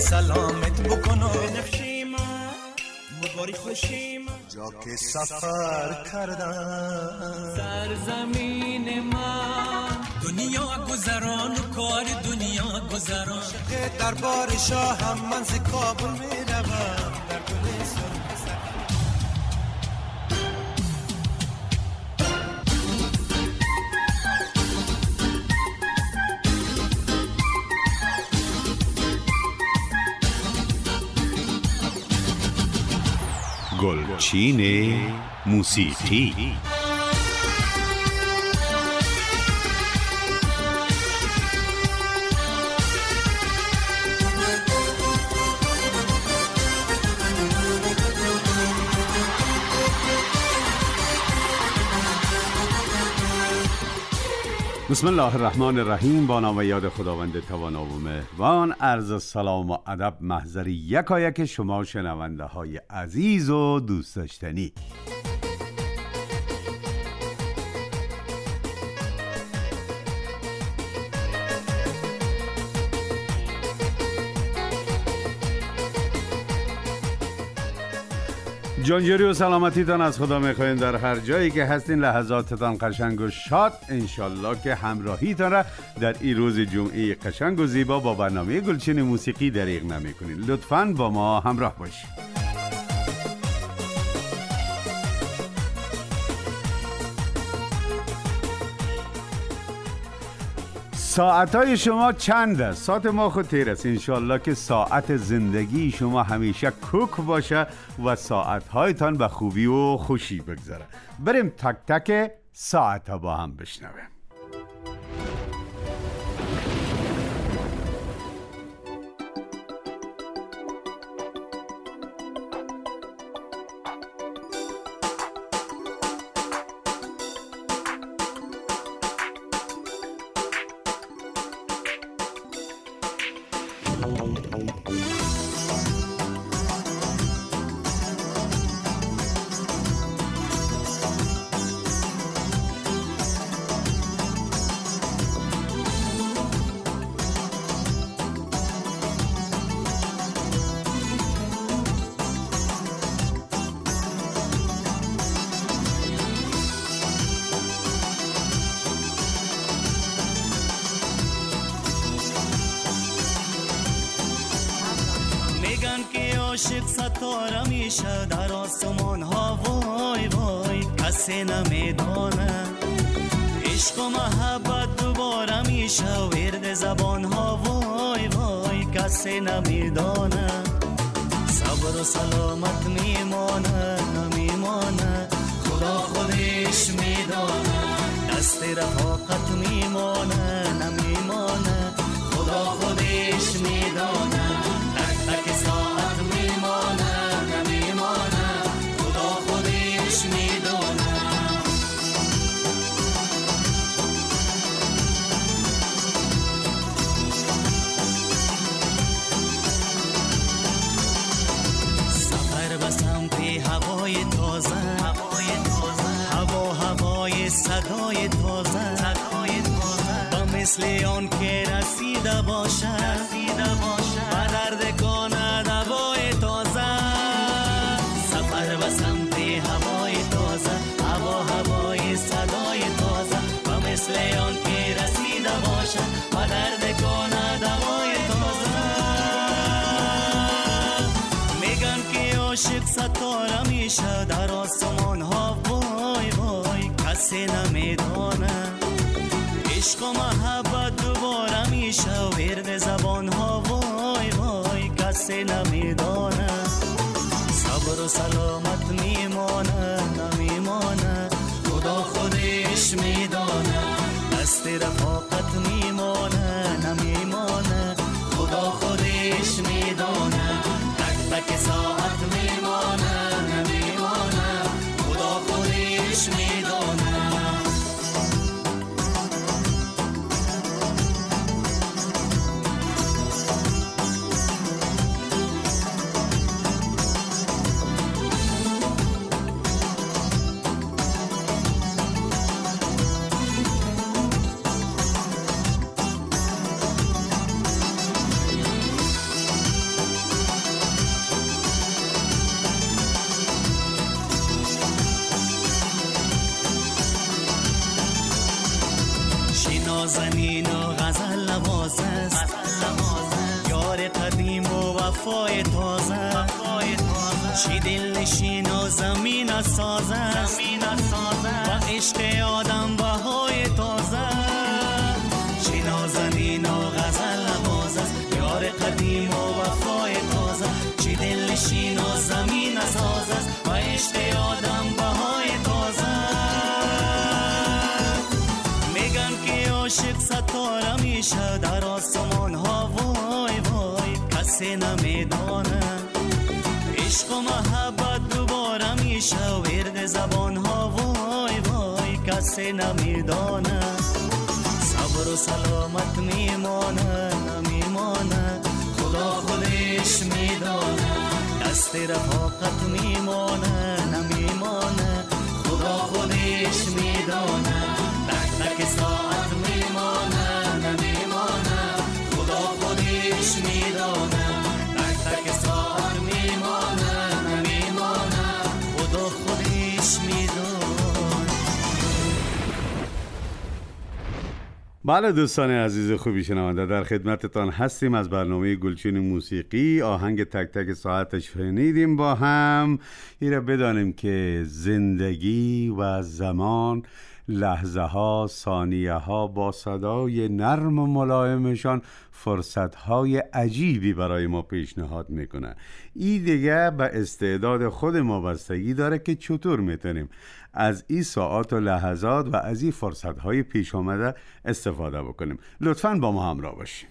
سلامت بکنم بنفشی من مباری خوشی من جا که سفر کردم سرزمین من دنیا گذران و کار دنیا گذران شقه دربار شاهم من ز کابل میروم در گل سرخ گلچین موسیقی بسم الله الرحمن الرحیم. با نام و یاد خداوند توانا و مهربان. عرض سلام و ادب محضر یکایک شما شنونده های عزیز و دوست داشتنی. جانجوری و سلامتیتان از خدا میخوایم در هر جایی که هستین. لحظاتتان قشنگ و شاد، انشالله که همراهیتان را در این روز جمعه قشنگ و زیبا با برنامه گلچین موسیقی دریغ نمیکنین. لطفاً با ما همراه باشید. ساعتهای شما چند است؟ ساعت ما خود تیر است. انشالله که ساعت زندگی شما همیشه کوک باشه و ساعتهایتان به خوبی و خوشی بگذره. بریم تک تک ساعتها با هم بشنویم. عاشق ستاره میشه در آسمان ها، وای وای کسی نمیدانه. عشق و محبت دوباره میشه ورد زبان ها، وای وای کسی نمیدانه. صبر و سلامت میمانه نمیمانه، خدا خودش میدانه. دست رفاقت میمانه نمیمانه، خدا خودش میدانه. تک تک ساعت میمانه نمیمانه، خدا خودش میدانه. سفر به سمت هوای تازه، هوای صدای تازه، و مثل آن که رسیده باشه و درد کنه دوای تازه. سفر به سمت هوای تازه، هوای صدای تازه، و مثل آن که رسیده باشه و درد کنه دوای تازه. میگن که عاشق ستاره میشه در آسمان ها، وای وای کسی نمیدانه. عشق و محبت دوباره میشه ورد زبان ها، وای وای کسی نمیدانه. صبر و سلامت میمانه نمیمانه، خدا خودش میدانه. دست رفاقت میمانه نمیمانه، خدا خودش میدانه. تک تک ساعت میمانه نمیمانه، خدا خودش میدانه. نازنین و غزل نواز است، یار قدیم و وفای تازه، چی دل نشین و زمین ساز است، و عشق آدم بهای تازه، چی نازنین و غزل نواز است، یار قدیم و وفای تازه، چی دل نشین و زمین ساز است، و عشق آدم بهای تازه. میگن که عاشق ستاره میشه در آسمان ها، وای وای کسی نمیدانه، عشق و محبت دوباره میشه ورد زبان ها، وای وای کسی نمیدانه، صبر و سلامت میمانه نمیمانه، خدا خودش میدانه، دست رفاقت میمانه نمیمانه، خدا خودش میدانه، تک تک ساعت میمانه نمیمانه، خدا خودش میدانه، تک تک ساعت میمانه نمیمانه، خدا خودش میدانه. بله دوستان عزیز خوبی شنونده، در خدمتتان هستیم از برنامه گلچین موسیقی. آهنگ تک تک ساعتش شنیدیم با هم. این را بدانیم که زندگی و زمان، لحظه ها، ثانیه ها با صدای نرم و ملایمشان فرصت های عجیبی برای ما پیشنهاد میکنه. این دیگه به استعداد خود ما بستگی داره که چطور میتونیم از این ساعات و لحظات و از این فرصت های پیش آمده استفاده بکنیم. لطفاً با ما همراه باشین.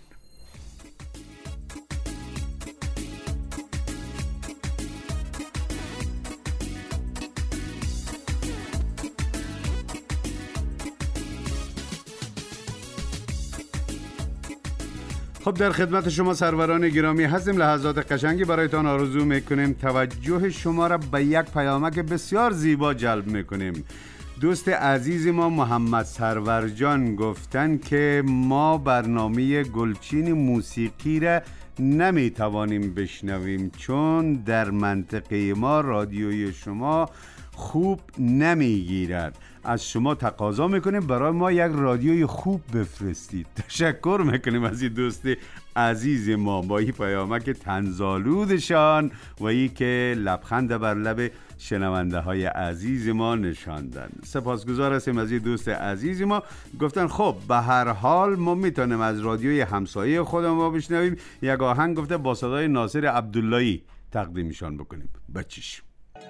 خب در خدمت شما سروران گرامی هستیم. لحظات قشنگی برایتان آرزو میکنیم. توجه شما را به یک پیامک بسیار زیبا جلب میکنیم. دوست عزیز ما محمد سرور جان گفتن که ما برنامه گلچین موسیقی را نمیتوانیم بشنویم چون در منطقه ما رادیوی شما خوب نمیگیرد. از شما تقاضا میکنیم برای ما یک رادیوی خوب بفرستید. تشکر میکنیم از این دوست عزیز ما با این پیامک طنزآلودشان و این که لبخند بر لب شنونده های عزیز ما نشاندن. سپاسگزار هستیم از این دوست عزیز ما. گفتن خب به هر حال ما میتونیم از رادیوی همسایه خودمون ما بشنویم. یک آهنگ گفته با صدای ناصر عبداللهی تقدیمشان بکنیم. بچیش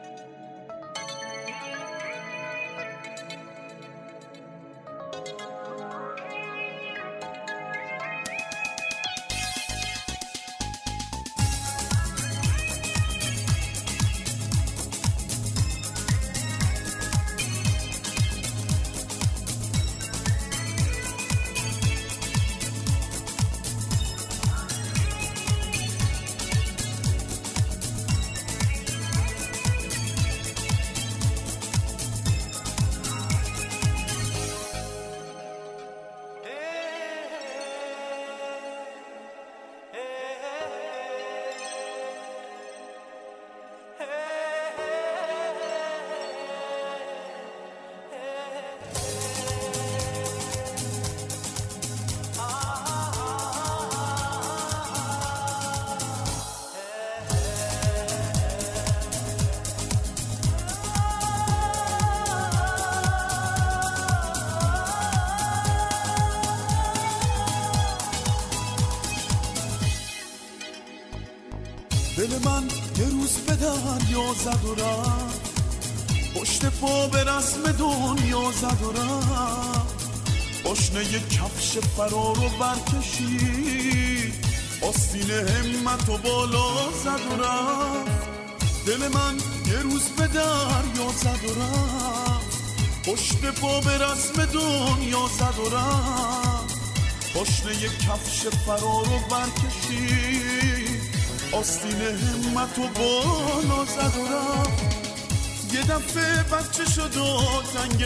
دل من یه روز به دریا زد و رفت، پشت پا به رسم دنیا زد و رفت، پاشنه یه کفش فرار رو برکشید، آستین همت و بالا زد و رفت. دل من یه روز به دریا زد و رفت، پشت پا به رسم دنیا زد و رفت، پاشنه یه کفش فرار رو برکشید، آستین همت و بالا زد و رفت. یه دفعه بچه شد و تنگ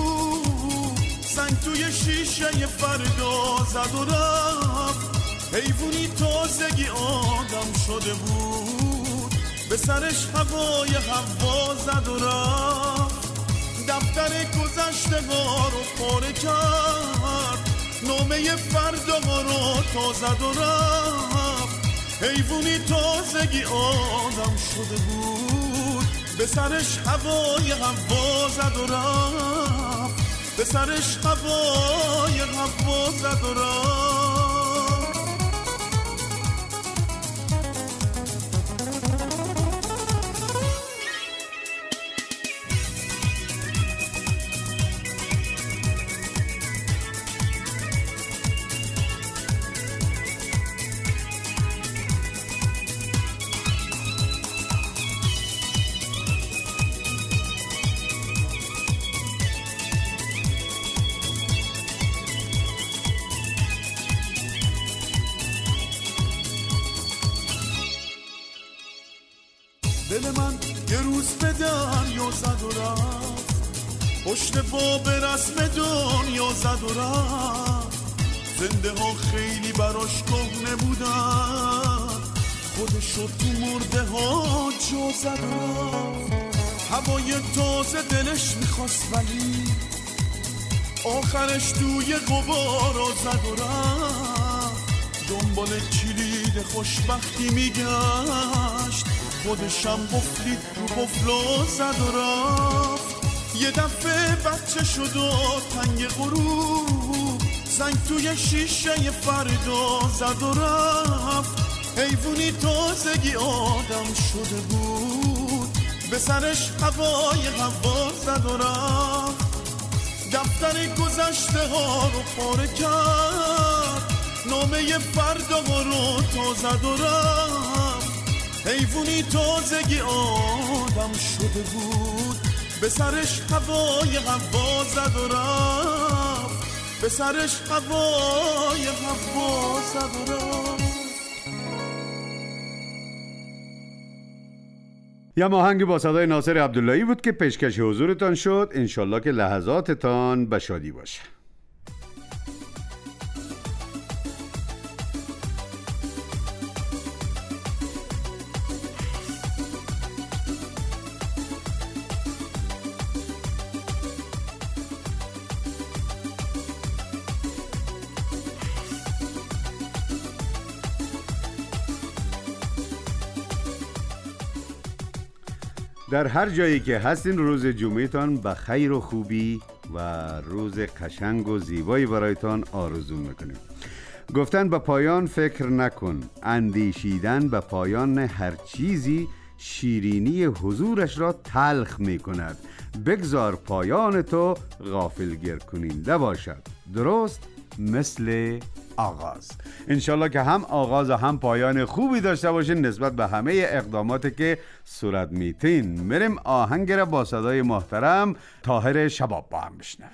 غروب، سنگ توی شیشه فردا زد و رفت. حیوانی تازگی آدم شده بود، به سرش هوای هوا زد و رفت. دفتر گذشتگاه رو پاره کرد، نامه فردا رو تا زد و رفت، حیوونی تازگی آدم شده بود، به سرش هوای هوا زد و رفت، به سرش هوای هوا زد و رفت. دل من یه روز به دریا زد و رفت، پشت پا به رسم دنیا زد و رفت. زنده ها خیلی براش کهنه بودن، خودشو تو مرده ها جا زد و رفت. هوای تازه دلش میخواست ولی آخرش توی غبارا زد و رفت. دنبال کلید خوشبختی میگشت، خودشم قفلی رو قفلا زد و رفت. یه دفعه بچه شد و تنگ غروب، زنگ توی شیشه فردا زد و رفت. حیوونی تازگی آدم شده بود، به سرش هوای هوا زد و رفت. دفتر گذشته ها رو پاره کرد، نامه فردا رو تا زد و رفت. حیوونی تازگی آدم شده بود، به سرش هوای هوا زد و رفت، به سرش هوای هوا زد و رفت. یا آهنگ با صدای ناصر عبداللهی بود که پیشکش حضورتان شد. انشالله که لحظاتتان به شادی باشه. در هر جایی که هستین روز جمعهتان به خیر و خوبی و روز قشنگ و زیبایی برایتان آرزو میکنیم. گفتن به پایان فکر نکن، اندیشیدن به پایان هر چیزی شیرینی حضورش را تلخ میکند. بگذار پایان تو غافلگیر کننده باشد، درست مثل آغاز. انشالله که هم آغاز و هم پایان خوبی داشته باشین نسبت به همه اقداماتی که صورت میتین. میریم آهنگ را با صدای محترم طاهر شباب با هم بشنویم.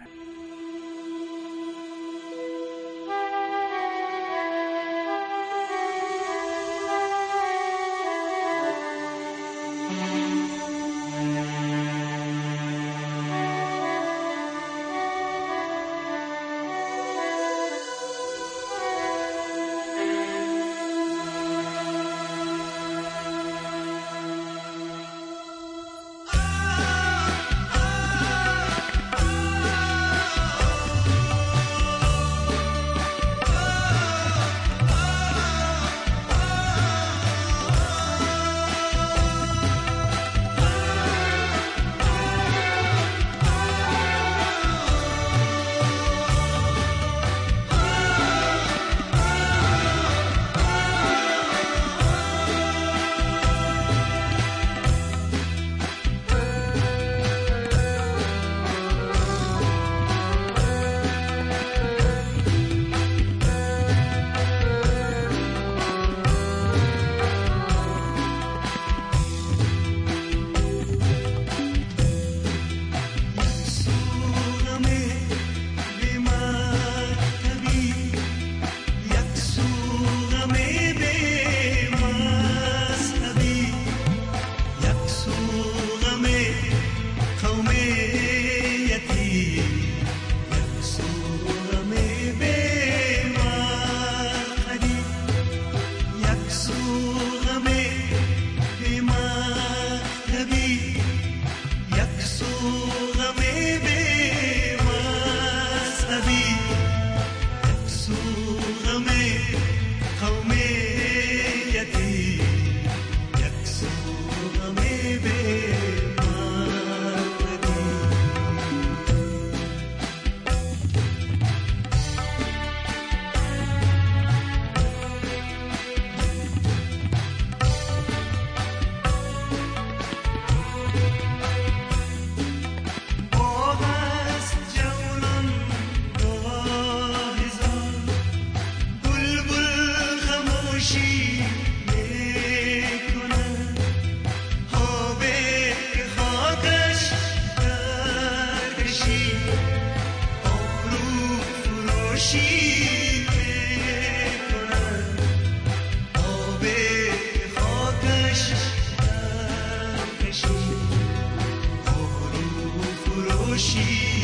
خوشی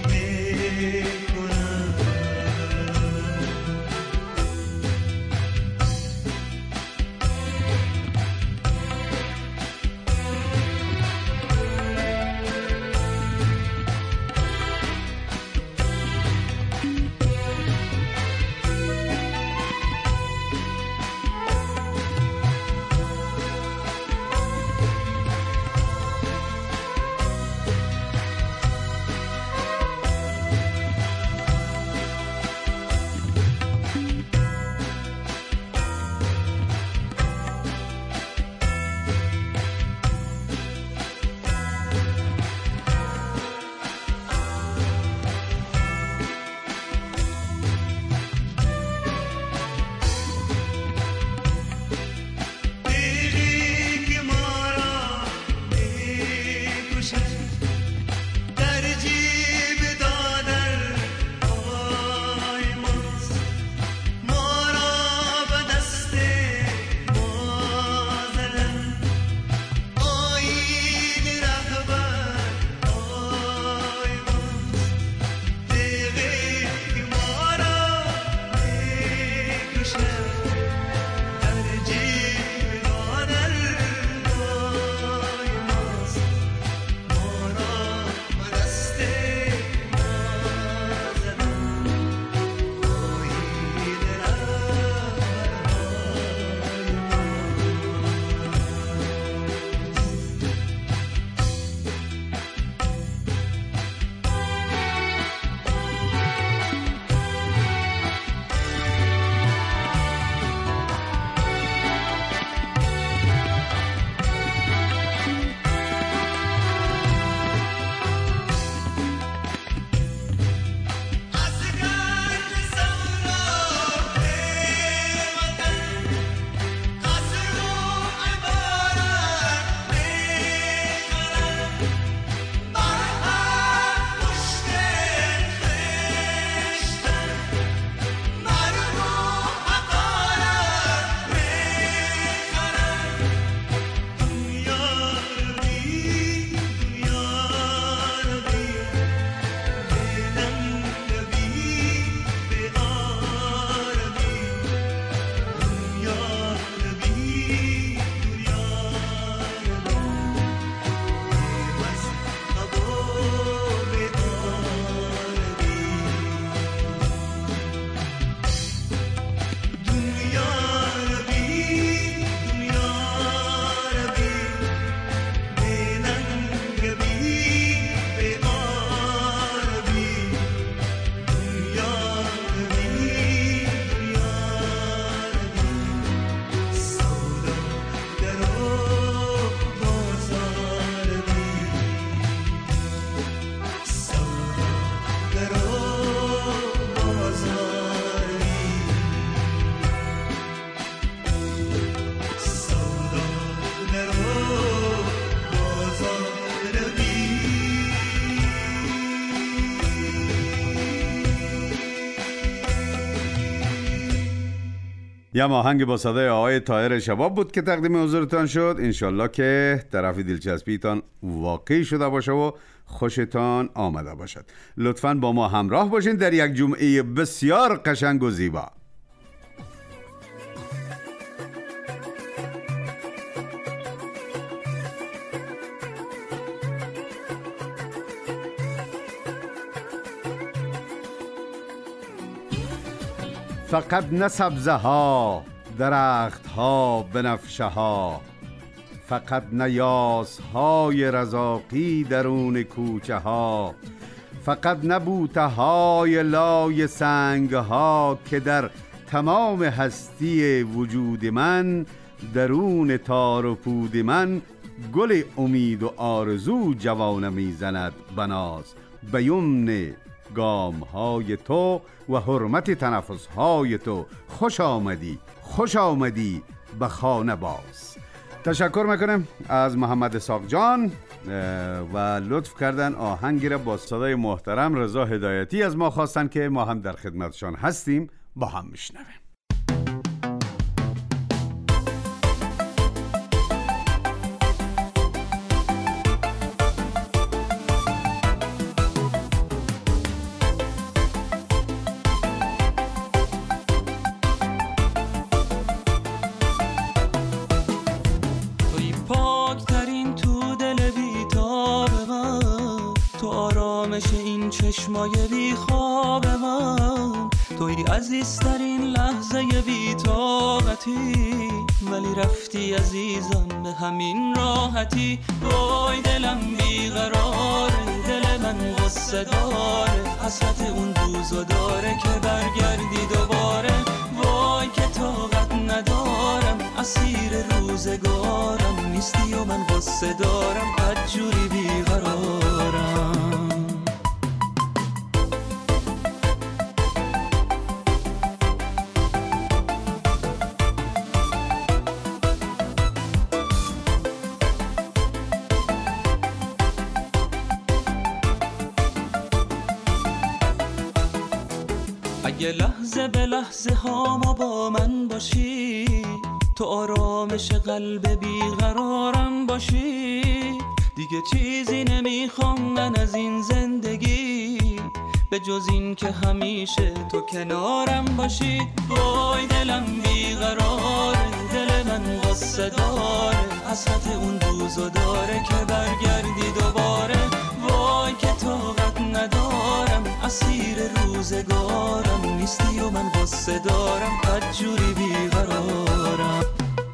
میکنم. یه آهنگ با صدای آقای طاهر شباب بود که تقدیم حضورتان شد. انشالله که طرف دلچسبیتان واقعی شده باشه و خوشتان آمده باشد. لطفاً با ما همراه باشین در یک جمعه بسیار قشنگ و زیبا. فقط نه سبزه ها، درخت ها، بنفشه ها، فقط نه یاس های رزاقی درون کوچه ها، فقط نه بوته های لای سنگ ها که در تمام هستی وجود من، درون تار و پود من، گل امید و آرزو جوانه میزند بناز. به یمن گام های تو و حرمت تنفس های تو خوش آمدی، خوش آمدی به خانه باز. تشکر میکنم از محمد اسحاق جان و لطف کردن آهنگی را با صدای محترم رضا هدایتی از ما خواستن که ما هم در خدمتشان هستیم، با هم میشنویم. آرامش این چشمای بی خواب من، توی عزیزترین لحظه بی طاقتی، ولی رفتی عزیزم به همین راحتی. وای دلم بیقراره، دل من غصه داره، حسرت اون روزو داره که برگردی دوباره. وای که طاقت ندارم، اسیر روزگارم نیستی و من غصه دارم، بدجوری بیقرارم. اگه لحظه به لحظه هامو با من باشی، تو آرامش قلب بیقرارم باشی، دیگه چیزی نمیخوام من از این زندگی، به جز این که همیشه تو کنارم باشی. وای دلم بیقراره، دل من غصه داره، حسرت اون روزو داره که برگردی دوباره. وای که طاقت ندارم، اسیر روزگارم نیستی و من غصه دارم، بدجوری بیقرارم.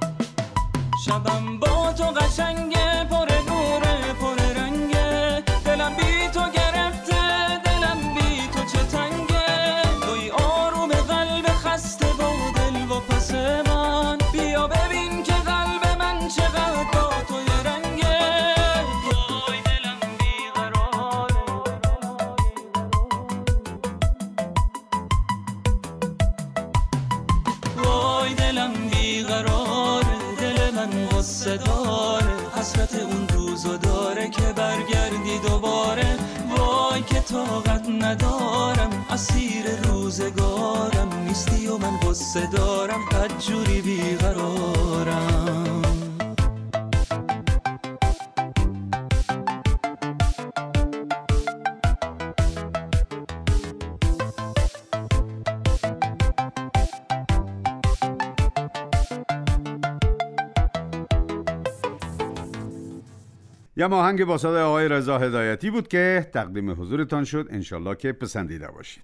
شبم با تو قشنگه، پر نوره پر رنگه، دلم بی تو گرفته، دلم بی تو چه تنگه. توی آروم قلب خسته با دل و پس من، بیا ببین که قلب من چقدر با تو یه رنگه. وای دلم بیقراره، وای دلم بیقراره، دل من غصه داره، حسرت اون روزو داره که برگردی دوباره. وای که طاقت ندارم، اسیر روزگارم نیستی و من غصه دارم، بدجوری بیقرارم. یا آهنگ با صدای آقای رضا هدایتی بود که تقدیم حضورتان شد. انشالله که پسندیده باشید.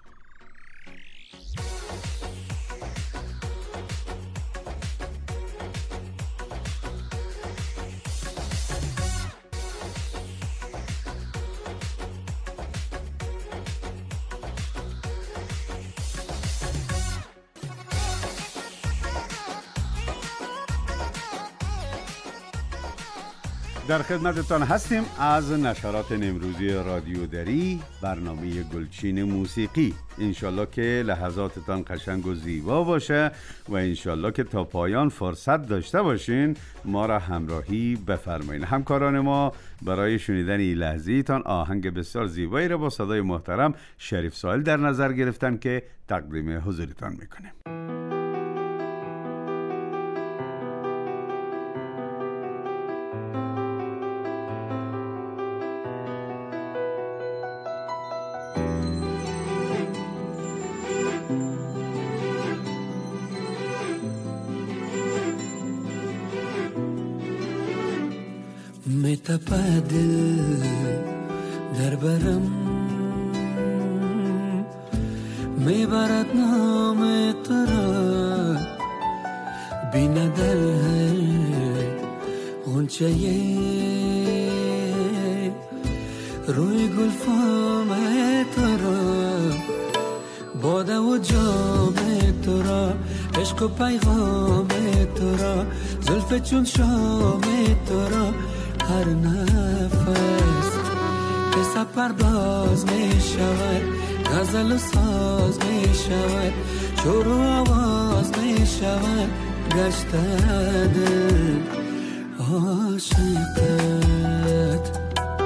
در خدمتتان هستیم از نشرات امروزی رادیو دری، برنامه گلچین موسیقی. انشالله که لحظاتتان قشنگ و زیبا باشه و انشالله که تا پایان فرصت داشته باشین ما را همراهی بفرمایین. همکاران ما برای شنیدن این لحظه‌تان آهنگ بسیار زیبایی را با صدای محترم شریف ساحل در نظر گرفتن که تقدیم حضورتان میکنیم. میتپد در برم، میبرد نام تو را، بیندل غنچه روی گلفام تو را، باده و جام تو را، عشق و پیغام تو را، زلف چون شام تو را، هر نفس که سپرداز می شود، غزل و ساز می شود، شور و آواز می شود، گشته دل عاشقت.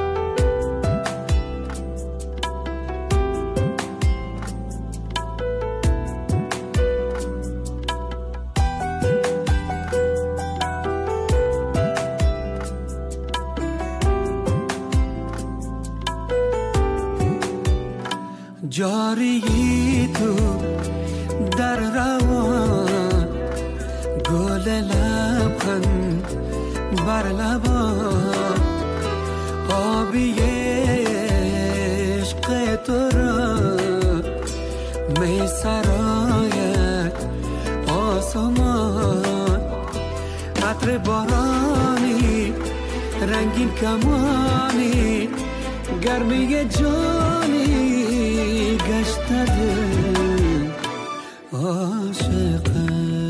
جاری تو در روان، گل لبخند بر لبان، آبی عشق عشق تو را می سراید آسمان، عطر بارانی رنگین کمانی، گرمی جانی گشته دل عاشقت.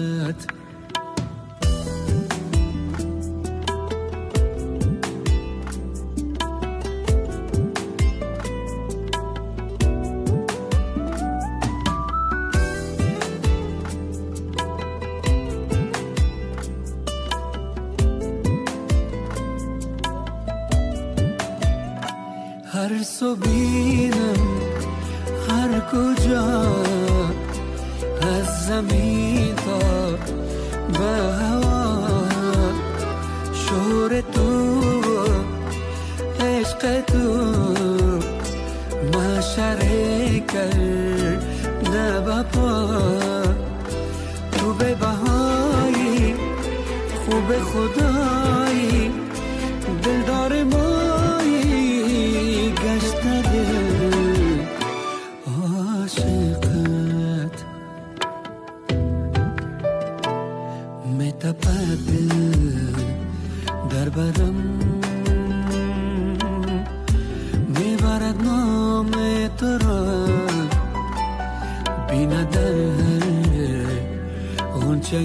هر سو بینم هر کجا، از زمین تا به هوا، شور تو عشق تو معشره کرده بپا، تو به بهایی خوب خدایی دلدار مایی گشته دل عاشقت. میتپد دل در برم، میبرد نام تو را، بیند در غنچه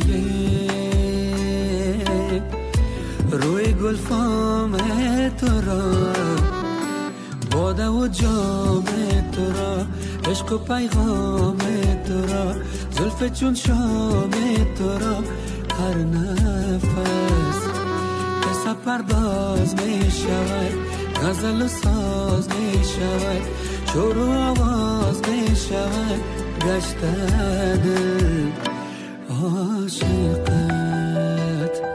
روی گلفام تو را، باده و جام تو را، عشق و پیغام تو را، زلف چون شام تو را، هر نفس قصه پرداز می شود، غزل و ساز می شود، شور و آواز می شود، گشته دل عاشقت.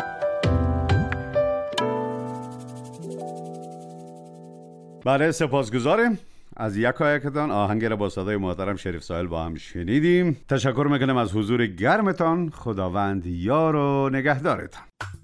بله سپاسگزاریم از یکایکتان. آهنگ را با صدای محترم شریف ساحل با هم شنیدیم. تشکر میکنم از حضور گرمتان. خداوند یار و نگهدارتان.